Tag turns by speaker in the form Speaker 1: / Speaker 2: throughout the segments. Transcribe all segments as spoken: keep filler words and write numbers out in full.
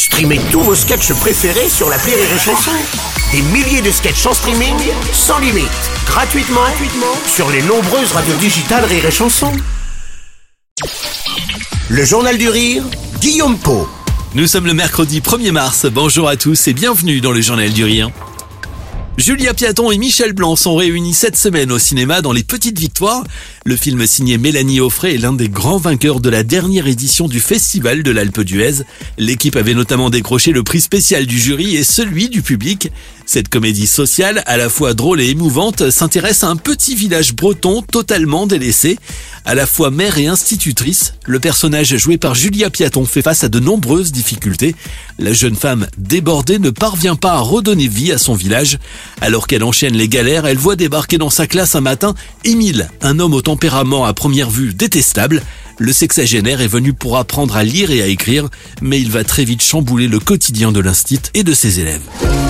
Speaker 1: Streamez tous vos sketchs préférés sur l'appli Rire et Chanson. Des milliers de sketchs en streaming, sans limite, gratuitement, gratuitement sur les nombreuses radios digitales Rire et Chanson. Le Journal du Rire, Guillaume Pau.
Speaker 2: Nous sommes le mercredi premier mars, bonjour à tous et bienvenue dans le Journal du Rire. Julia Piaton et Michel Blanc sont réunis cette semaine au cinéma dans Les Petites Victoires. Le film signé Mélanie Offray est l'un des grands vainqueurs de la dernière édition du Festival de l'Alpe d'Huez. L'équipe avait notamment décroché le prix spécial du jury et celui du public. Cette comédie sociale, à la fois drôle et émouvante, s'intéresse à un petit village breton totalement délaissé. À la fois mère et institutrice, le personnage joué par Julia Piaton fait face à de nombreuses difficultés. La jeune femme débordée ne parvient pas à redonner vie à son village. Alors qu'elle enchaîne les galères, elle voit débarquer dans sa classe un matin Émile, un homme au tempérament à première vue détestable. Le sexagénaire est venu pour apprendre à lire et à écrire, mais il va très vite chambouler le quotidien de l'instit et de ses élèves.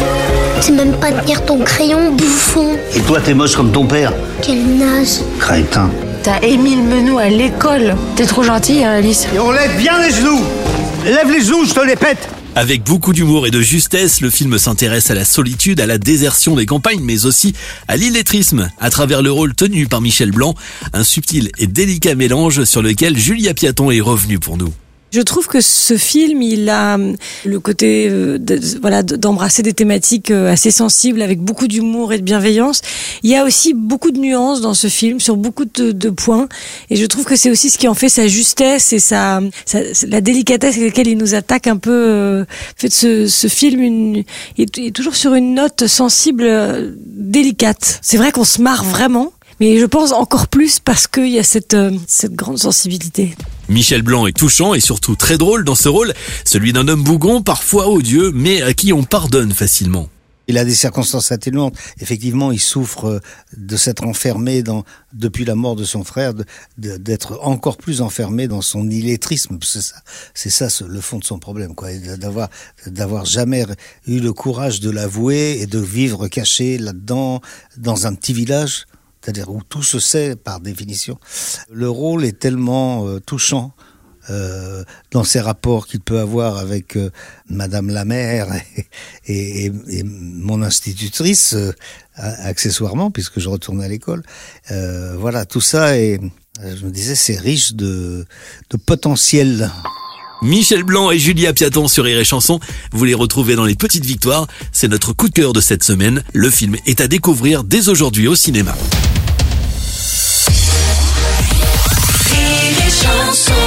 Speaker 3: Tu sais même pas tenir ton crayon, bouffon.
Speaker 4: Et toi, t'es moche comme ton père.
Speaker 3: Quel naze.
Speaker 4: Crétin.
Speaker 5: T'as Émile Menou à l'école. T'es trop gentille, hein, Alice.
Speaker 4: Et on lève bien les genoux. Lève les genoux, je te les pète.
Speaker 2: Avec beaucoup d'humour et de justesse, le film s'intéresse à la solitude, à la désertion des campagnes, mais aussi à l'illettrisme, à travers le rôle tenu par Michel Blanc, un subtil et délicat mélange sur lequel Julia Piaton est revenue pour nous.
Speaker 6: Je trouve que ce film, il a le côté euh, de, voilà, d'embrasser des thématiques assez sensibles avec beaucoup d'humour et de bienveillance. Il y a aussi beaucoup de nuances dans ce film sur beaucoup de, de points, et je trouve que c'est aussi ce qui en fait sa justesse et sa, sa la délicatesse avec laquelle il nous attaque un peu. Euh, fait ce, ce film une, est, est toujours sur une note sensible, euh, délicate. C'est vrai qu'on se marre vraiment, mais je pense encore plus parce qu'il y a cette, euh, cette grande sensibilité.
Speaker 2: Michel Blanc est touchant et surtout très drôle dans ce rôle, celui d'un homme bougon, parfois odieux, mais à qui on pardonne facilement.
Speaker 7: Il a des circonstances atténuantes. Effectivement, il souffre de s'être enfermé dans, depuis la mort de son frère, de, de, d'être encore plus enfermé dans son illettrisme. C'est ça, c'est ça le fond de son problème, quoi. D'avoir, d'avoir jamais eu le courage de l'avouer et de vivre caché là-dedans, dans un petit village. C'est-à-dire où tout se sait par définition. Le rôle est tellement euh, touchant euh, dans ses rapports qu'il peut avoir avec euh, Madame la mère et, et, et mon institutrice, euh, accessoirement, puisque je retourne à l'école. Euh, voilà, tout ça est, je me disais, c'est riche de, de potentiel.
Speaker 2: Michel Blanc et Julia Piaton sur Rire et Chanson, vous les retrouvez dans Les Petites Victoires. C'est notre coup de cœur de cette semaine. Le film est à découvrir dès aujourd'hui au cinéma.
Speaker 8: Rire et Chanson.